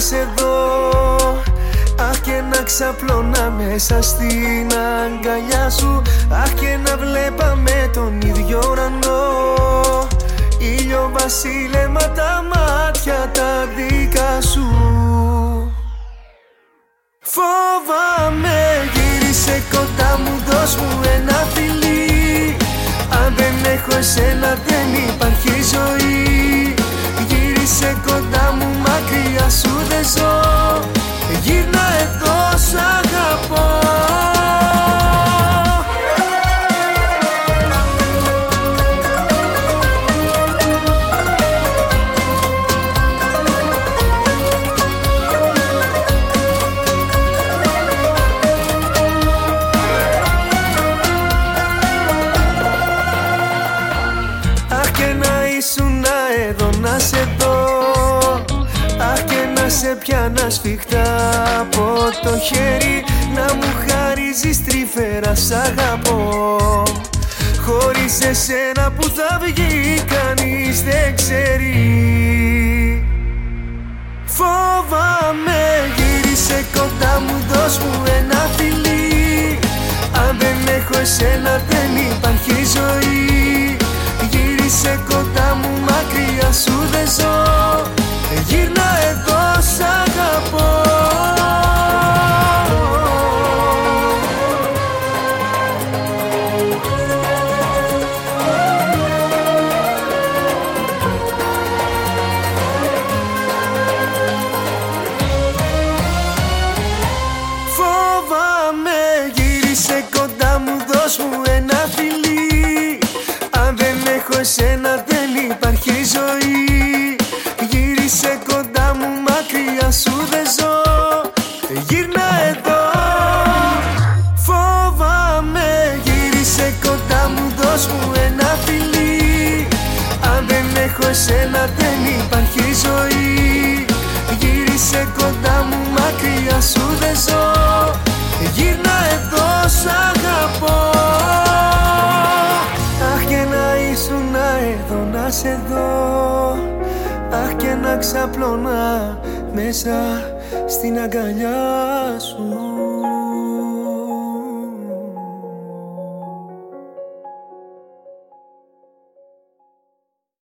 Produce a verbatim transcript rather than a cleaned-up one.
σε δω. Αχ, και να ξαπλώνα μέσα στην αγκαλιά σου. Αχ, και να βλέπαμε τον ίδιο ουρανό. Ήλιο βασίλεμα τα μάτια τα δικά σου. Φοβάμαι, γύρισε κοντά μου, δώσ' μου ένα φιλί. Αν δεν έχω εσένα δεν υπάρχει ζωή. Γύρισε κοντά μου, μακριά σου δεν ζω. Γύρνα εδώ, σ' αγαπώ. Αχ, και να ήσουν εδώ να σε δω. Αχ, και να σε πιάνα σφιχτά από το χέρι. Να μου χαρίζεις τρυφερά, σ' αγαπώ. Χωρίς εσένα που θα βγει κανείς δεν ξέρει. Φοβάμαι, γύρισε κοντά μου, δώσ' μου ένα φιλί. Αν δεν έχω εσένα δεν υπάρχει ζωή. Γύρισε κοντά μου, μακριά σου δεν ζω. Γύρνα εδώ, σ' αγαπώ. Φοβάμαι, γύρισε κοντά μου, δώσ' μου ένα φιλί. Αν δεν έχω εσένα δεν υπάρχει ζωή. Γύρισε κοντά μου, μακριά σου δεν ζω. Γύρνα εδώ. Φοβάμαι, γύρισε κοντά μου, δώσ' μου ένα φιλί. Αν δεν έχω εσένα δεν υπάρχει ζωή. Γύρισε κοντά μου, μακριά σου δεν ζω. Γύρνα εδώ, σ' αγαπώ. Αχ, και να ήσουν εδώ να σε δω. Αχ, και να ξαπλώνα μέσα στην αγκαλιά σου.